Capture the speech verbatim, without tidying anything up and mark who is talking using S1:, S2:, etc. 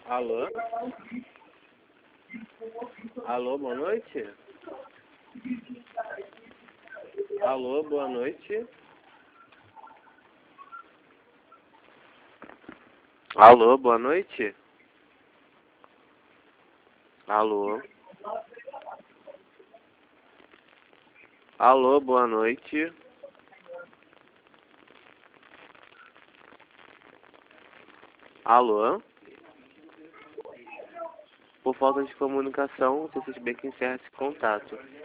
S1: Alô? Alô, boa noite? Alô, boa noite? Alô, boa noite? Alô? Alô, boa noite? Alô? Por falta de comunicação, você bem que encerra esse contato.